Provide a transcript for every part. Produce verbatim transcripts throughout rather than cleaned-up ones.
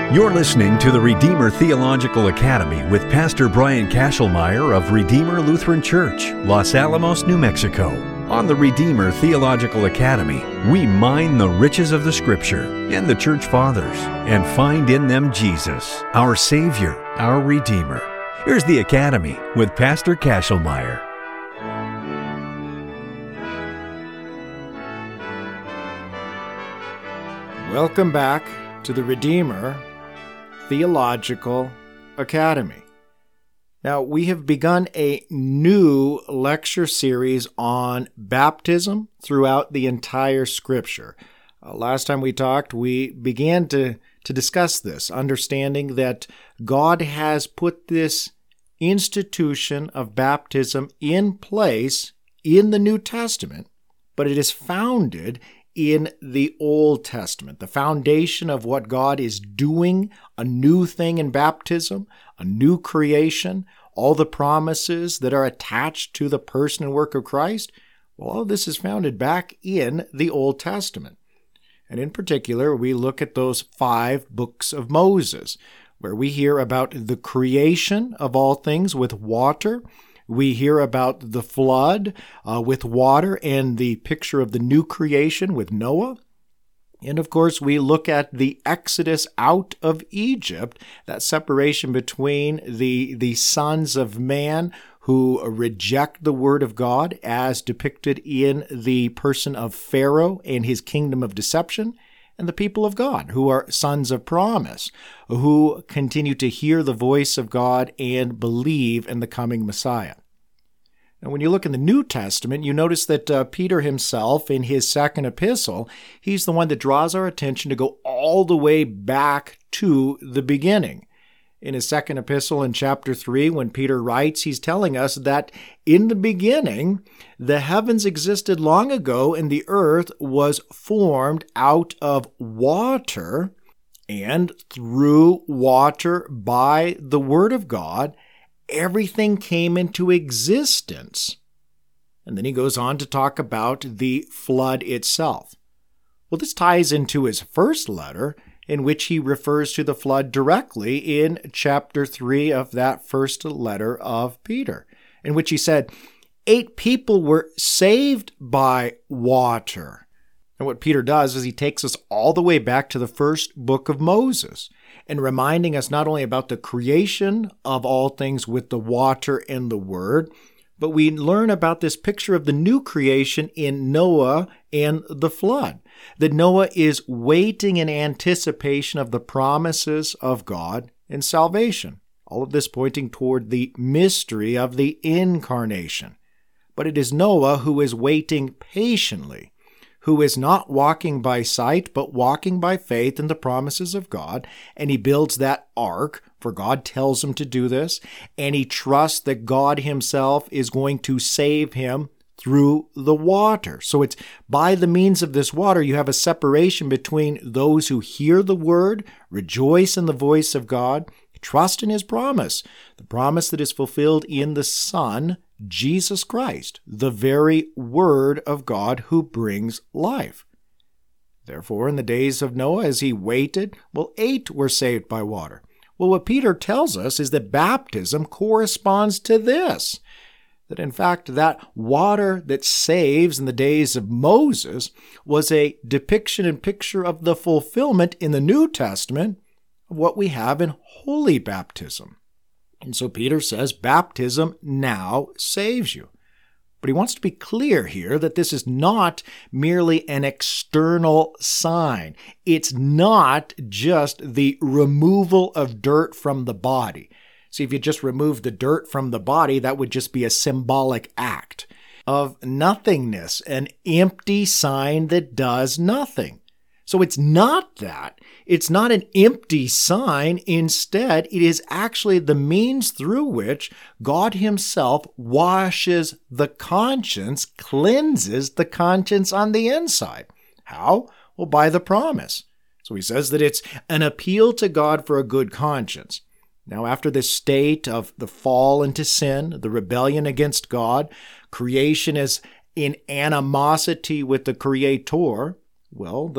You're listening to the Redeemer Theological Academy with Pastor Brian Kashelmeyer of Redeemer Lutheran Church, Los Alamos, New Mexico. On the Redeemer Theological Academy, we mine the riches of the Scripture and the Church Fathers and find in them Jesus, our Savior, our Redeemer. Here's the Academy with Pastor Kashelmeyer. Welcome back to the Redeemer Theological Academy. Now, we have begun a new lecture series on baptism throughout the entire Scripture. Uh, last time we talked, we began to, to discuss this, understanding that God has put this institution of baptism in place in the New Testament, but it is founded in the Old Testament. The foundation of what God is doing, a new thing in baptism, a new creation, all the promises that are attached to the person and work of Christ, well, all of this is founded back in the Old Testament. And in particular, we look at those five books of Moses, where we hear about the creation of all things with water. We hear about the flood uh, with water and the picture of the new creation with Noah. And of course, we look at the exodus out of Egypt, that separation between the, the sons of man who reject the word of God as depicted in the person of Pharaoh and his kingdom of deception, and the people of God, who are sons of promise, who continue to hear the voice of God and believe in the coming Messiah. Now, when you look in the New Testament, you notice that uh, Peter himself, in his second epistle, he's the one that draws our attention to go all the way back to the beginning. In his second epistle in chapter three, when Peter writes, he's telling us that in the beginning, the heavens existed long ago, and the earth was formed out of water, and through water, by the word of God, everything came into existence. And then he goes on to talk about the flood itself. Well, this ties into his first letter, in which he refers to the flood directly in chapter three of that first letter of Peter, in which he said, eight people were saved by water. And what Peter does is he takes us all the way back to the first book of Moses, and reminding us not only about the creation of all things with the water and the word, but we learn about this picture of the new creation in Noah and the flood. That Noah is waiting in anticipation of the promises of God in salvation. All of this pointing toward the mystery of the incarnation. But it is Noah who is waiting patiently, who is not walking by sight, but walking by faith in the promises of God, and he builds that ark, for God tells him to do this, and he trusts that God himself is going to save him through the water. So it's by the means of this water, you have a separation between those who hear the word, rejoice in the voice of God, trust in his promise, the promise that is fulfilled in the Son, Jesus Christ, the very Word of God who brings life. Therefore, in the days of Noah, as he waited, well, eight were saved by water. Well, what Peter tells us is that baptism corresponds to this. That in fact, that water that saves in the days of Moses was a depiction and picture of the fulfillment in the New Testament of what we have in holy baptism. And so Peter says baptism now saves you. But he wants to be clear here that this is not merely an external sign. It's not just the removal of dirt from the body. See, if you just remove the dirt from the body, that would just be a symbolic act of nothingness, an empty sign that does nothing. So it's not that. It's not an empty sign. Instead, it is actually the means through which God himself washes the conscience, cleanses the conscience on the inside. How? Well, by the promise. So he says that it's an appeal to God for a good conscience. Now, after this state of the fall into sin, the rebellion against God, creation is in animosity with the Creator, well, the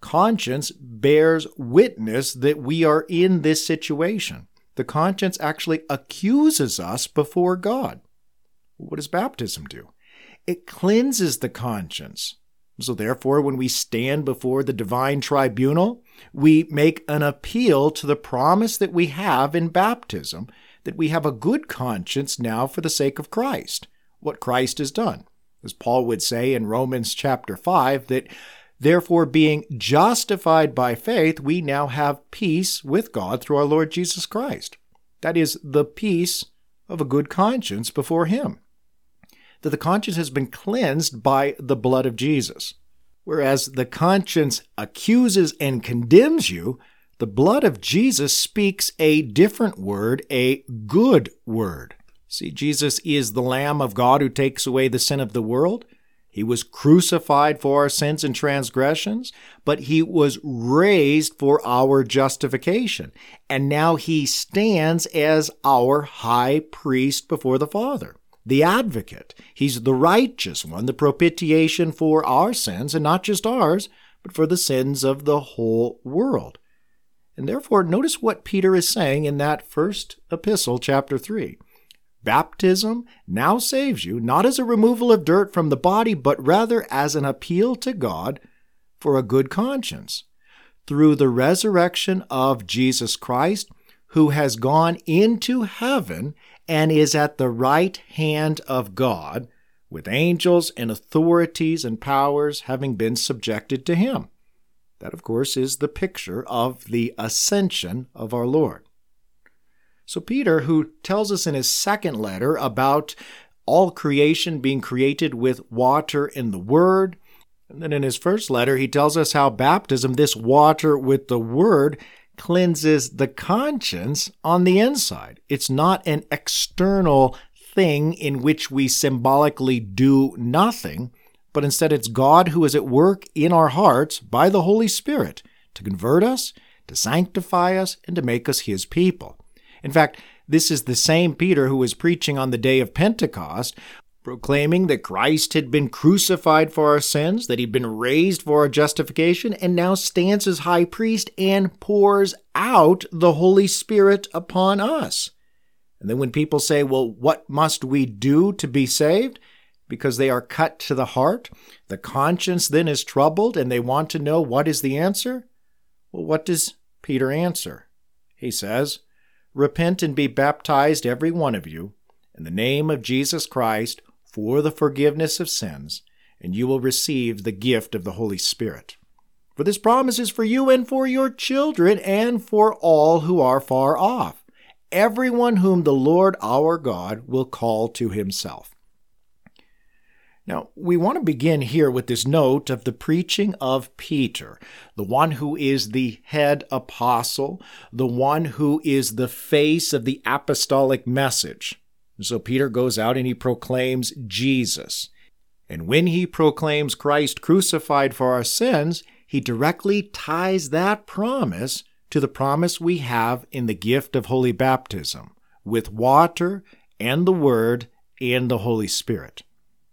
conscience bears witness that we are in this situation. The conscience actually accuses us before God. What does baptism do? It cleanses the conscience. So therefore, when we stand before the divine tribunal, we make an appeal to the promise that we have in baptism, that we have a good conscience now for the sake of Christ, what Christ has done. As Paul would say in Romans chapter five, that therefore being justified by faith, we now have peace with God through our Lord Jesus Christ. That is the peace of a good conscience before Him. That the conscience has been cleansed by the blood of Jesus. Whereas the conscience accuses and condemns you, the blood of Jesus speaks a different word, a good word. See, Jesus is the Lamb of God who takes away the sin of the world. He was crucified for our sins and transgressions, but He was raised for our justification. And now He stands as our high priest before the Father, the advocate. He's the righteous one, the propitiation for our sins, and not just ours, but for the sins of the whole world. And therefore, notice what Peter is saying in that first epistle, chapter three. Baptism now saves you, not as a removal of dirt from the body, but rather as an appeal to God for a good conscience, through the resurrection of Jesus Christ, who has gone into heaven and is at the right hand of God, with angels and authorities and powers having been subjected to Him. That, of course, is the picture of the ascension of our Lord. So Peter, who tells us in his second letter about all creation being created with water and the Word, and then in his first letter he tells us how baptism, this water with the Word, cleanses the conscience on the inside. It's not an external thing in which we symbolically do nothing, but instead it's God who is at work in our hearts by the Holy Spirit to convert us, to sanctify us, and to make us His people. In fact, this is the same Peter who was preaching on the day of Pentecost, proclaiming that Christ had been crucified for our sins, that He'd been raised for our justification, and now stands as high priest and pours out the Holy Spirit upon us. And then when people say, well, what must we do to be saved? Because they are cut to the heart, the conscience then is troubled, and they want to know what is the answer? Well, what does Peter answer? He says, repent and be baptized, every one of you, in the name of Jesus Christ, for the forgiveness of sins, and you will receive the gift of the Holy Spirit. For this promise is for you and for your children and for all who are far off, everyone whom the Lord our God will call to Himself. Now, we want to begin here with this note of the preaching of Peter, the one who is the head apostle, the one who is the face of the apostolic message. And so Peter goes out and he proclaims Jesus. And when he proclaims Christ crucified for our sins, he directly ties that promise to the promise we have in the gift of holy baptism, with water and the Word and the Holy Spirit.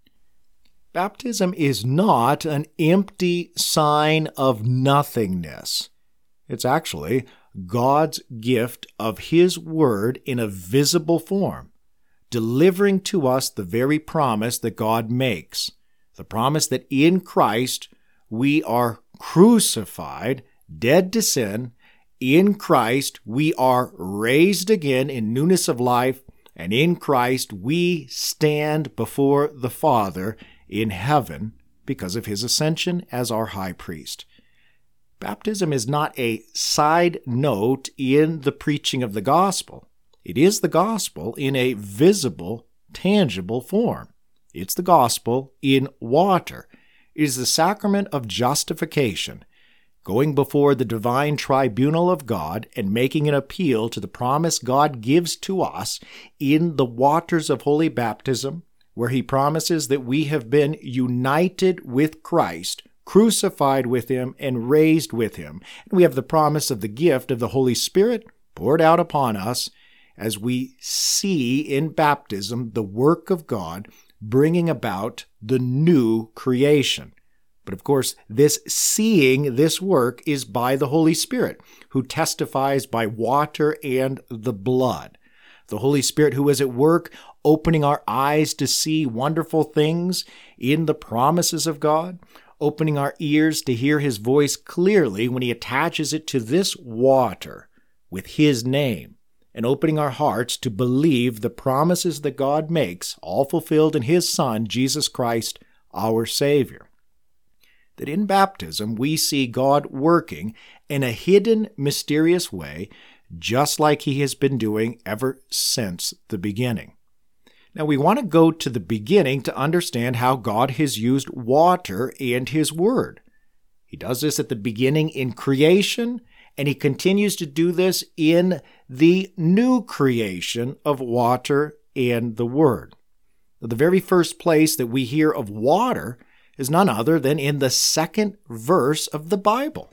Baptism is not an empty sign of nothingness. It's actually God's gift of His Word in a visible form, delivering to us the very promise that God makes, the promise that in Christ we are crucified, dead to sin. In Christ we are raised again in newness of life, and in Christ we stand before the Father in heaven because of His ascension as our high priest. Baptism is not a side note in the preaching of the gospel. It is the gospel in a visible, tangible form. It's the gospel in water. It is the sacrament of justification, going before the divine tribunal of God and making an appeal to the promise God gives to us in the waters of holy baptism, where He promises that we have been united with Christ, crucified with Him, and raised with Him. And we have the promise of the gift of the Holy Spirit poured out upon us as we see in baptism the work of God bringing about the new creation. But of course, this seeing this work is by the Holy Spirit, who testifies by water and the blood. The Holy Spirit who is at work opening our eyes to see wonderful things in the promises of God, opening our ears to hear His voice clearly when He attaches it to this water with His name, and opening our hearts to believe the promises that God makes, all fulfilled in His Son, Jesus Christ, our Savior. That in baptism we see God working in a hidden, mysterious way, just like He has been doing ever since the beginning. Now, we want to go to the beginning to understand how God has used water and His Word. He does this at the beginning in creation, and He continues to do this in the new creation of water and the Word. The very first place that we hear of water is none other than in the second verse of the Bible.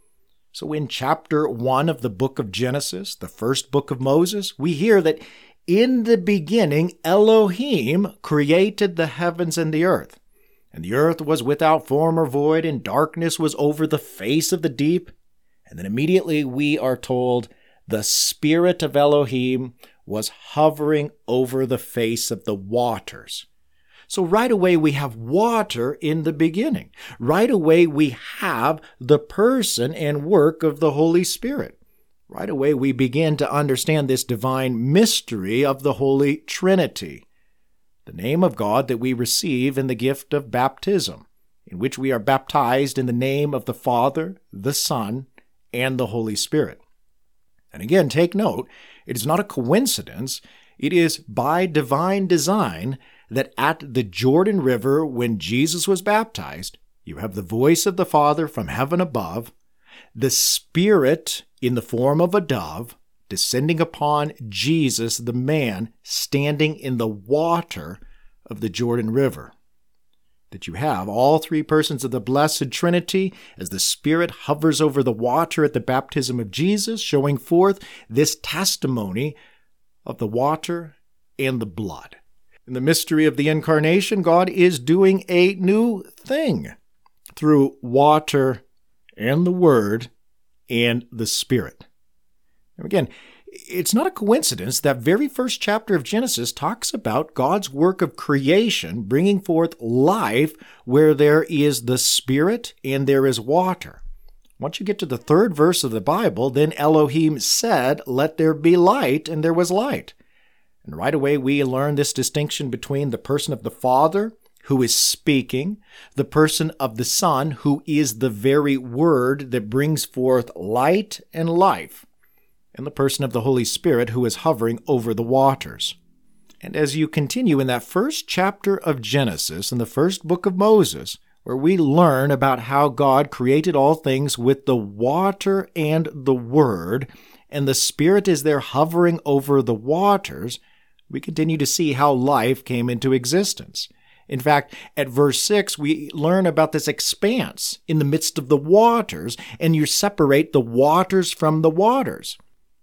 So in chapter one of the book of Genesis, the first book of Moses, we hear that in the beginning Elohim created the heavens and the earth. And the earth was without form or void, and darkness was over the face of the deep. And then immediately we are told the Spirit of Elohim was hovering over the face of the waters. So right away we have water in the beginning. Right away we have the person and work of the Holy Spirit. Right away we begin to understand this divine mystery of the Holy Trinity, the name of God that we receive in the gift of baptism, in which we are baptized in the name of the Father, the Son, and the Holy Spirit. And again, take note, it is not a coincidence. It is by divine design that at the Jordan River, when Jesus was baptized, you have the voice of the Father from heaven above, the Spirit in the form of a dove descending upon Jesus, the man, standing in the water of the Jordan River. That you have all three persons of the Blessed Trinity as the Spirit hovers over the water at the baptism of Jesus, showing forth this testimony of the water and the blood. In the mystery of the Incarnation, God is doing a new thing through water and the Word and the Spirit. And again, it's not a coincidence that very first chapter of Genesis talks about God's work of creation, bringing forth life where there is the Spirit and there is water. Once you get to the third verse of the Bible, then Elohim said, "Let there be light," and there was light. And right away we learn this distinction between the person of the Father, who is speaking, the person of the Son, who is the very Word that brings forth light and life, and the person of the Holy Spirit, who is hovering over the waters. And as you continue in that first chapter of Genesis, in the first book of Moses, where we learn about how God created all things with the water and the Word, and the Spirit is there hovering over the waters, we continue to see how life came into existence. In fact, at verse six, we learn about this expanse in the midst of the waters, and you separate the waters from the waters.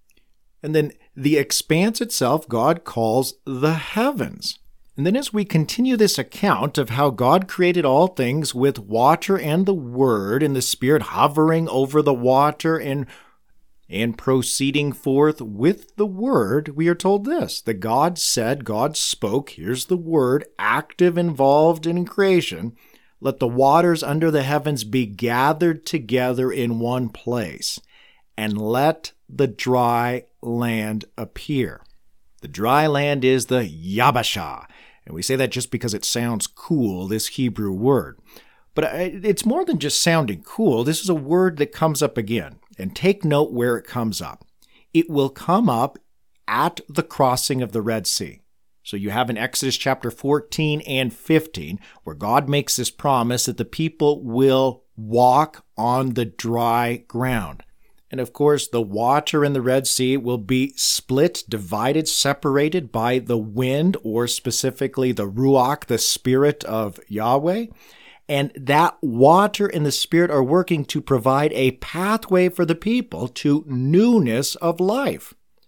And then the expanse itself, God calls the heavens. And then as we continue this account of how God created all things with water and the Word, and the Spirit hovering over the water and And proceeding forth with the Word, we are told this, that God said, God spoke, here's the Word, active, involved in creation, let the waters under the heavens be gathered together in one place, and let the dry land appear. The dry land is the Yabashah, and we say that just because it sounds cool, this Hebrew word. But it's more than just sounding cool. This is a word that comes up again. And take note where it comes up. It will come up at the crossing of the Red Sea. So you have in Exodus chapter fourteen and fifteen, where God makes this promise that the people will walk on the dry ground. And of course, the water in the Red Sea will be split, divided, separated by the wind, or specifically the Ruach, the Spirit of Yahweh. And that water and the Spirit are working to provide a pathway for the people to newness of life.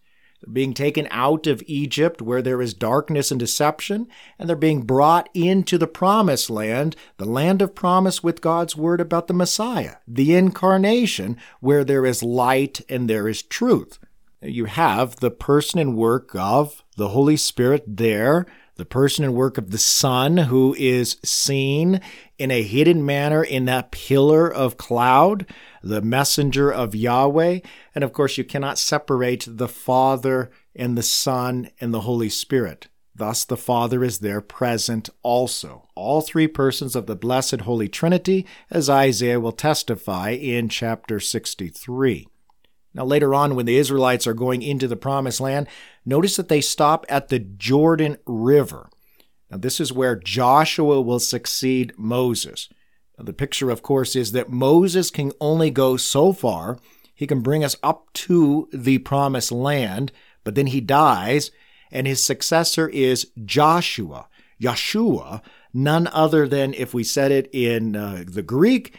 being taken out of Egypt where there is darkness and deception, and they're being brought into the promised land, the land of promise with God's word about the Messiah, the incarnation, where there is light and there is truth. You have the person and work of the Holy Spirit there, the person and work of the Son, who is seen in a hidden manner in that pillar of cloud, the messenger of Yahweh. And of course, you cannot separate the Father and the Son and the Holy Spirit. Thus, the Father is there present also. All three persons of the blessed Holy Trinity, as Isaiah will testify in chapter sixty-three. Now, later on, when the Israelites are going into the Promised Land, notice that they stop at the Jordan River. Now, this is where Joshua will succeed Moses. Now, the picture, of course, is that Moses can only go so far. He can bring us up to the Promised Land, but then he dies, and his successor is Joshua. Yeshua, none other than, if we said it in uh, the Greek,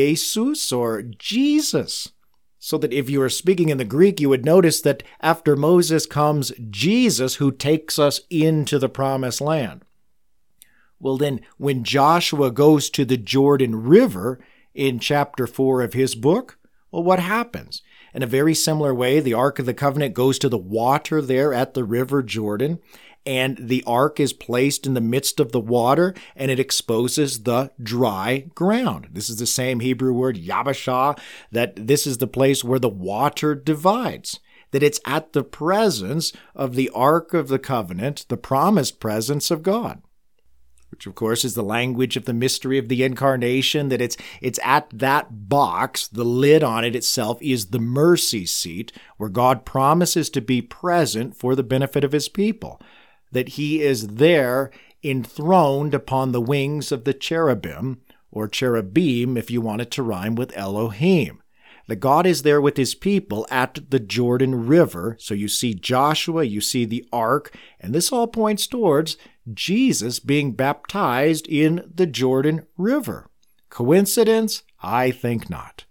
Jesus or Jesus. So that if you were speaking in the Greek, you would notice that after Moses comes Jesus, who takes us into the Promised Land. Well, then, when Joshua goes to the Jordan River in chapter four of his book, well, what happens? In a very similar way, the Ark of the Covenant goes to the water there at the River Jordan, and the ark is placed in the midst of the water, and it exposes the dry ground. This is the same Hebrew word, Yabashah, that this is the place where the water divides, that it's at the presence of the Ark of the Covenant, the promised presence of God, which of course is the language of the mystery of the incarnation, that it's it's at that box, the lid on it itself is the mercy seat, where God promises to be present for the benefit of his people, that he is there enthroned upon the wings of the cherubim, or cherubim if you want it to rhyme with Elohim. That God is there with his people at the Jordan River. So you see Joshua, you see the ark, and this all points towards Jesus being baptized in the Jordan River. Coincidence? I think not.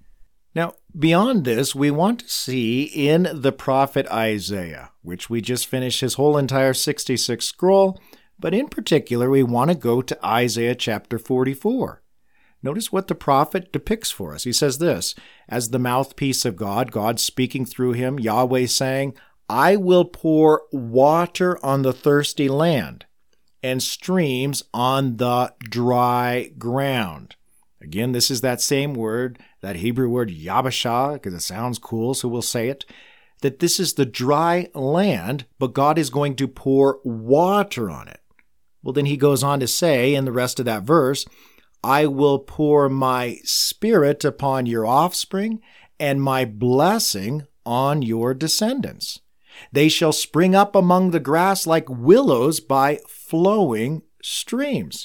Now, beyond this, we want to see in the prophet Isaiah, which we just finished his whole entire sixty-six scroll, but in particular, we want to go to Isaiah chapter forty-four. Notice what the prophet depicts for us. He says this, as the mouthpiece of God, God speaking through him, Yahweh saying, I will pour water on the thirsty land and streams on the dry ground. Again, this is that same word, that Hebrew word Yabashah, because it sounds cool, so we'll say it, that this is the dry land, but God is going to pour water on it. Well, then he goes on to say in the rest of that verse, I will pour my spirit upon your offspring and my blessing on your descendants. They shall spring up among the grass like willows by flowing streams.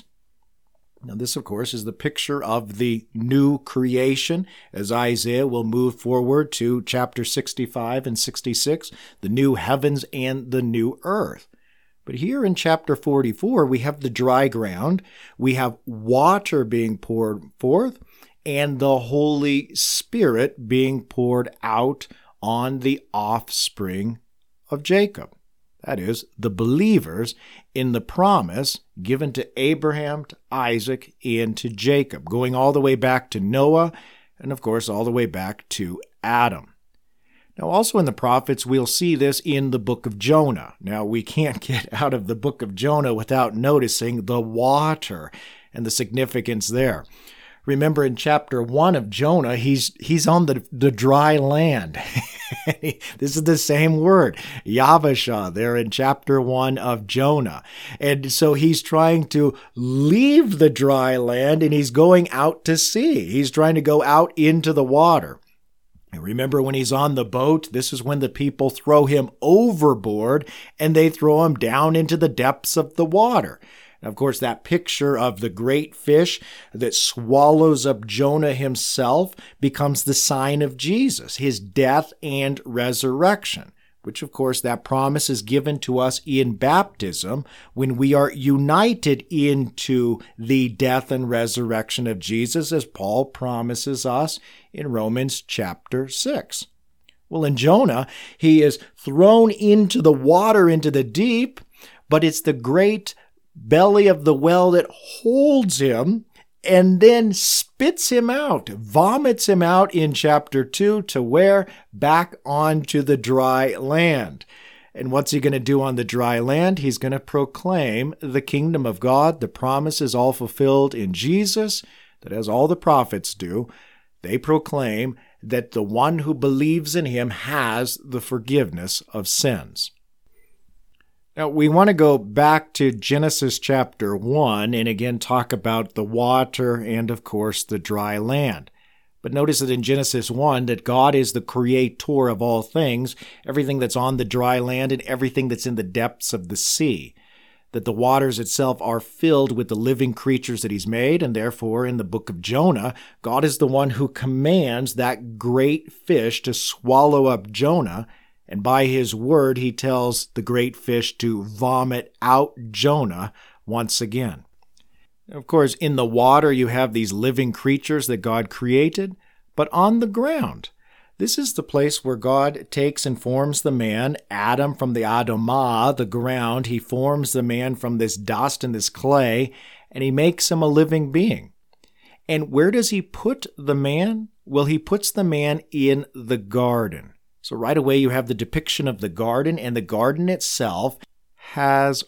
Now, this, of course, is the picture of the new creation, as Isaiah will move forward to chapter sixty-five and sixty-six, the new heavens and the new earth. But here in chapter forty-four, we have the dry ground, we have water being poured forth, and the Holy Spirit being poured out on the offspring of Jacob. That is, the believers in the promise given to Abraham, to Isaac, and to Jacob, going all the way back to Noah, and of course all the way back to Adam. Now, also in the prophets, we'll see this in the book of Jonah. Now, we can't get out of the book of Jonah without noticing the water and the significance there. Remember in chapter one of Jonah, he's he's on the, the dry land. This is the same word, Yavashah, there in chapter one of Jonah. And so he's trying to leave the dry land and he's going out to sea. He's trying to go out into the water. And remember when he's on the boat, this is when the people throw him overboard and they throw him down into the depths of the water. Of course, that picture of the great fish that swallows up Jonah himself becomes the sign of Jesus, his death and resurrection, which, of course, that promise is given to us in baptism when we are united into the death and resurrection of Jesus, as Paul promises us in Romans chapter six. Well, in Jonah, he is thrown into the water, into the deep, but it's the great belly of the well that holds him and then spits him out, vomits him out in chapter two to where? Back onto the dry land. And what's he going to do on the dry land? He's going to proclaim the kingdom of God. The promise is all fulfilled in Jesus, that as all the prophets do, they proclaim that the one who believes in him has the forgiveness of sins. Now, we want to go back to Genesis chapter one and again talk about the water and, of course, the dry land. But notice that in Genesis one that God is the creator of all things, everything that's on the dry land and everything that's in the depths of the sea. That the waters itself are filled with the living creatures that he's made, and therefore in the book of Jonah, God is the one who commands that great fish to swallow up Jonah, and by his word he tells the great fish to vomit out Jonah once again. Of course, in the water you have these living creatures that God created, but on the ground, this is the place where God takes and forms the man, Adam from the Adamah, the ground. He forms the man from this dust and this clay, and he makes him a living being. And where does he put the man? Well, he puts the man in the garden. So right away you have the depiction of the garden, and the garden itself has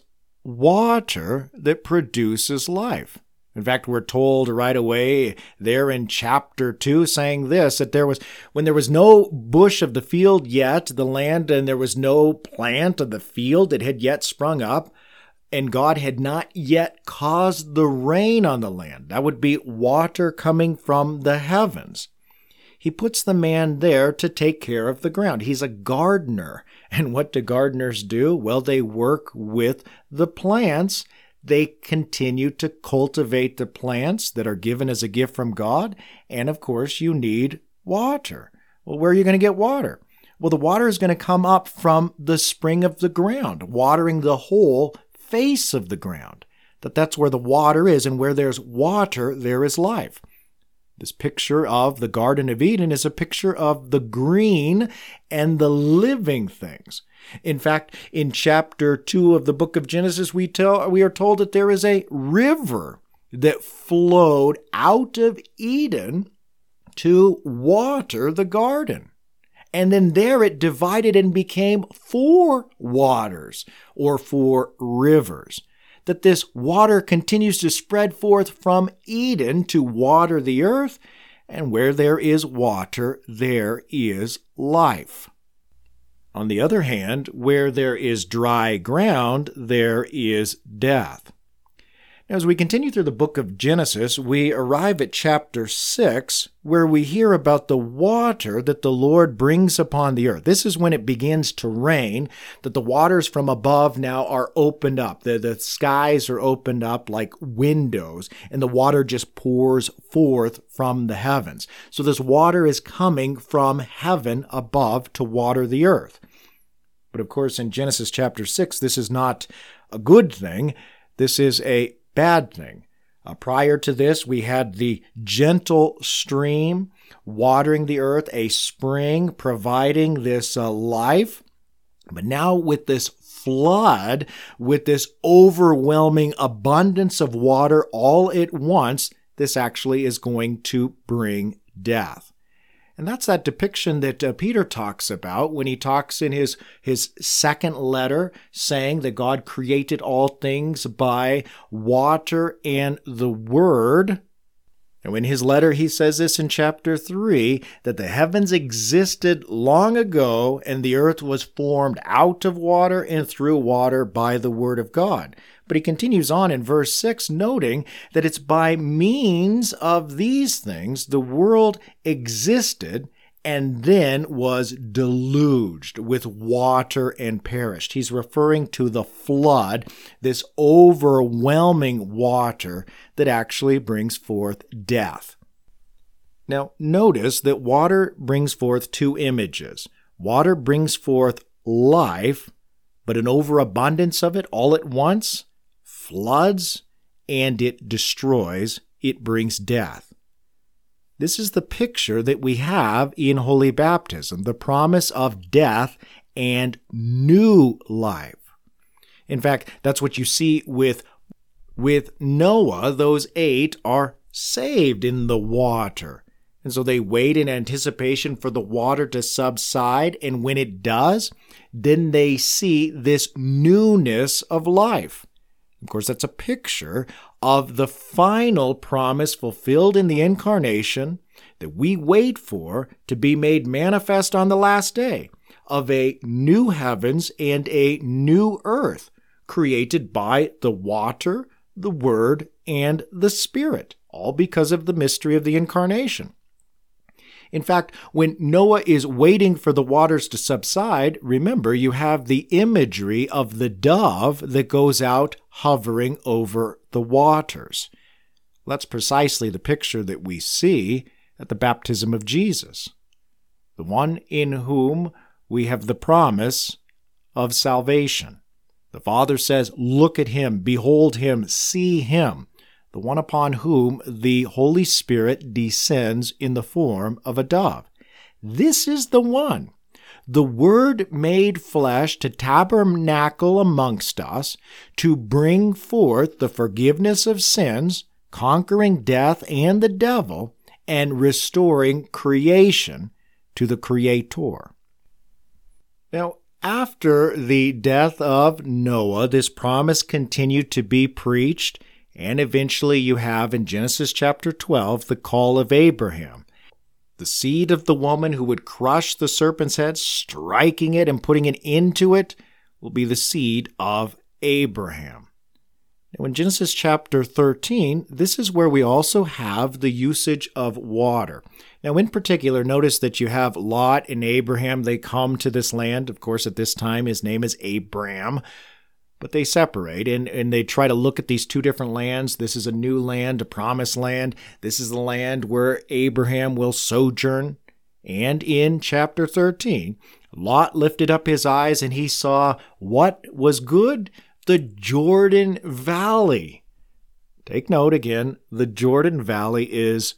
water that produces life. In fact, we're told right away there in chapter two saying this, that there was, when there was no bush of the field yet, the land, and there was no plant of the field that had yet sprung up, and God had not yet caused the rain on the land. That would be water coming from the heavens. He puts the man there to take care of the ground. He's a gardener. And what do gardeners do? Well, they work with the plants. They continue to cultivate the plants that are given as a gift from God. And of course, you need water. Well, where are you going to get water? Well, the water is going to come up from the spring of the ground, watering the whole face of the ground. That that's where the water is, and where there's water, there is life. This picture of the Garden of Eden is a picture of the green and the living things. In fact, in chapter two of the book of Genesis, we tell we are told that there is a river that flowed out of Eden to water the garden. And then there it divided and became four waters, or four rivers. That this water continues to spread forth from Eden to water the earth, and where there is water, there is life. On the other hand, where there is dry ground, there is death. Now, as we continue through the book of Genesis, we arrive at chapter six, where we hear about the water that the Lord brings upon the earth. This is when it begins to rain, that the waters from above now are opened up. The, the skies are opened up like windows, and the water just pours forth from the heavens. So this water is coming from heaven above to water the earth. But of course, in Genesis chapter six, this is not a good thing. This is a bad thing. Uh, prior to this, we had the gentle stream watering the earth, a spring providing this uh, life. But now with this flood, with this overwhelming abundance of water all at once, this actually is going to bring death. And that's that depiction that uh, Peter talks about when he talks in his, his second letter, saying that God created all things by water and the Word. And in his letter, he says this in chapter three, that the heavens existed long ago, and the earth was formed out of water and through water by the Word of God. But he continues on in verse six, noting that it's by means of these things the world existed and then was deluged with water and perished. He's referring to the flood, this overwhelming water that actually brings forth death. Now, notice that water brings forth two images. Water brings forth life, but an overabundance of it all at once floods, and it destroys, it brings death. This is the picture that we have in holy baptism, the promise of death and new life. In fact, that's what you see with, with Noah. Those eight are saved in the water. And so they wait in anticipation for the water to subside. And when it does, then they see this newness of life. Of course, that's a picture of the final promise fulfilled in the incarnation that we wait for to be made manifest on the last day, of a new heavens and a new earth created by the water, the Word, and the Spirit, all because of the mystery of the incarnation. In fact, when Noah is waiting for the waters to subside, remember, you have the imagery of the dove that goes out hovering over the waters. That's precisely the picture that we see at the baptism of Jesus, the one in whom we have the promise of salvation. The Father says, "Look at him, behold him, see him," the one upon whom the Holy Spirit descends in the form of a dove. This is the one, the Word made flesh to tabernacle amongst us, to bring forth the forgiveness of sins, conquering death and the devil, and restoring creation to the Creator. Now, after the death of Noah, this promise continued to be preached, and eventually you have in Genesis chapter twelve the call of Abraham. The seed of the woman who would crush the serpent's head, striking it and putting an end to it, will be the seed of Abraham. Now in Genesis chapter thirteen, this is where we also have the usage of water. Now in particular, notice that you have Lot and Abraham. They come to this land. Of course, at this time, his name is Abram. But they separate, and, and they try to look at these two different lands. This is a new land, a promised land. This is the land where Abraham will sojourn. And in chapter thirteen, Lot lifted up his eyes, and he saw what was good? The Jordan Valley. Take note again, the Jordan Valley is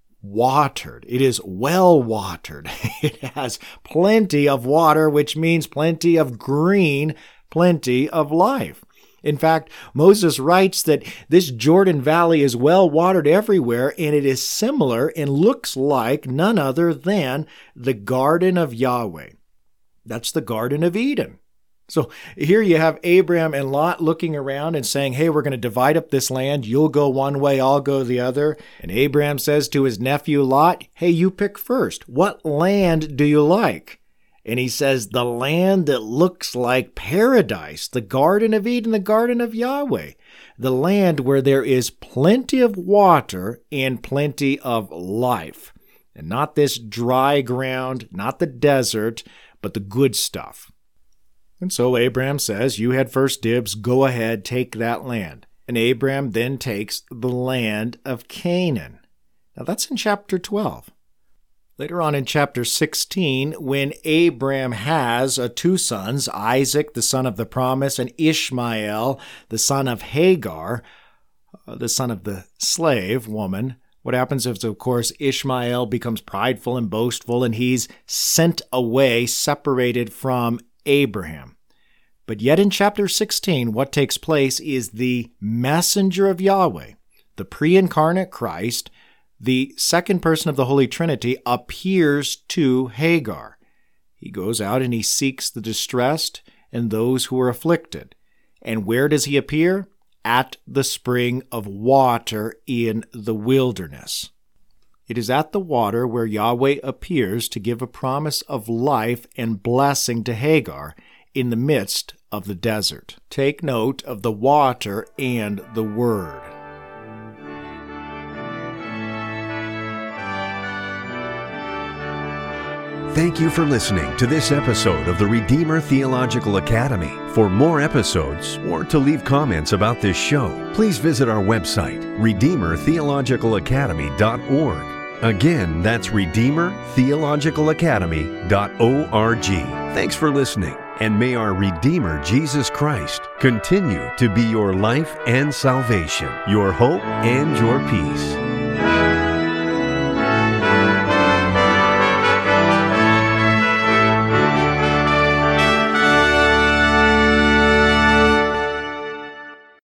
watered. It is well watered. It has plenty of water, which means plenty of green, plenty of life. In fact, Moses writes that this Jordan Valley is well watered everywhere, and it is similar and looks like none other than the Garden of Yahweh. That's the Garden of Eden. So here you have Abraham and Lot looking around and saying, hey, we're going to divide up this land. You'll go one way, I'll go the other. And Abraham says to his nephew Lot, hey, you pick first. What land do you like? And he says, the land that looks like paradise, the Garden of Eden, the Garden of Yahweh, the land where there is plenty of water and plenty of life. And not this dry ground, not the desert, but the good stuff. And so Abraham says, you had first dibs, go ahead, take that land. And Abraham then takes the land of Canaan. Now that's in chapter twelve. Later on in chapter sixteen, when Abraham has uh, two sons, Isaac, the son of the promise, and Ishmael, the son of Hagar, uh, the son of the slave woman, what happens is, of course, Ishmael becomes prideful and boastful, and he's sent away, separated from Abraham. But yet in chapter sixteen, what takes place is the messenger of Yahweh, the pre-incarnate Christ, the second person of the Holy Trinity, appears to Hagar. He goes out and he seeks the distressed and those who are afflicted. And where does he appear? At the spring of water in the wilderness. It is at the water where Yahweh appears to give a promise of life and blessing to Hagar in the midst of the desert. Take note of the water and the word. Thank you for listening to this episode of the Redeemer Theological Academy. For more episodes or to leave comments about this show, please visit our website, redeemer theological academy dot org. Again, that's redeemer theological academy dot org. Thanks for listening, and may our Redeemer Jesus Christ continue to be your life and salvation, your hope and your peace.